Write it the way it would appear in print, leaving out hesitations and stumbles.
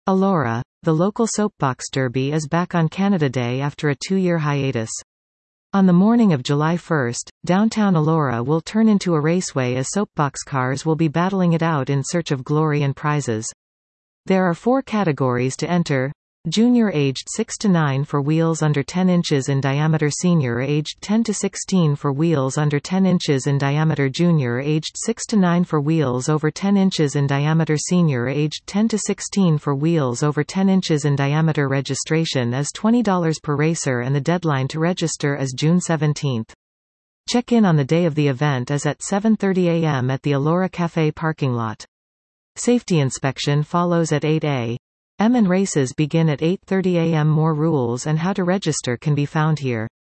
Elora, the local soapbox derby is back on Canada Day after a 2-year hiatus. On the morning of July 1, downtown Elora will turn into a raceway as soapbox cars will be battling it out in search of glory and prizes. There are 4 categories to enter. Junior aged 6 to 9 for wheels under 10 inches in diameter, senior aged 10 to 16 for wheels under 10 inches in diameter, junior aged 6 to 9 for wheels over 10 inches in diameter, senior aged 10 to 16 for wheels over 10 inches in diameter. Registration is $20 per racer and the deadline to register is June 17. Check-in on the day of the event is at 7:30 a.m. at the Elora Café parking lot. Safety inspection follows at 8 a.m. and races begin at 8:30 a.m. More rules and how to register can be found here.